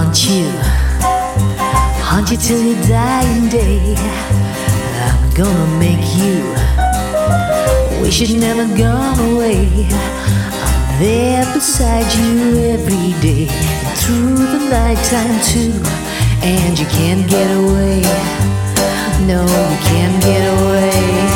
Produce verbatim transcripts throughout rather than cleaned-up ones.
haunt you, haunt you till your dying day. I'm gonna make you wish you'd never gone away. I'm there beside you every day, through the nighttime too, and you can't get away. No, you can't get away.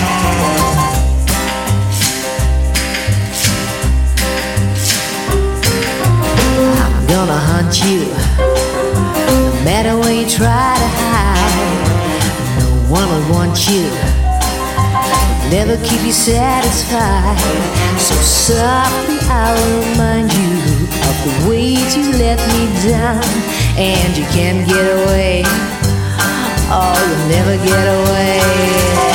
Gonna haunt you, no matter where you try to hide. No one will want you, never keep you satisfied. So softly I will remind you of the ways you let me down, and you can't get away. Oh, you'll never get away.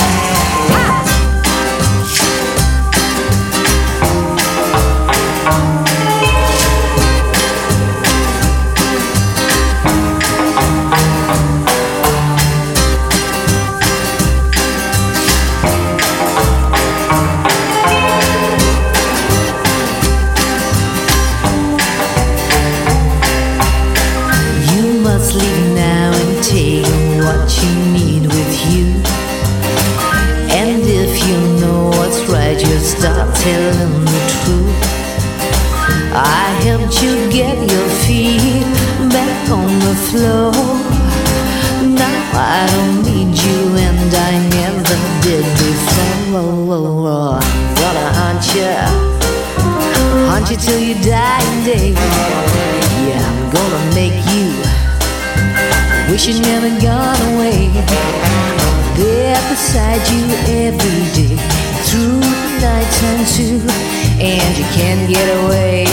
Leave now and take what you need with you. And if you know what's right, just start telling the truth. I helped you get your feet back on the floor. Now I don't need you, and I never did before. I'm gonna haunt you, haunt you till your dying day. Yeah, I'm gonna make you wish you'd never gone away. I'm there beside you every day, through the nighttime too, and you can't get away.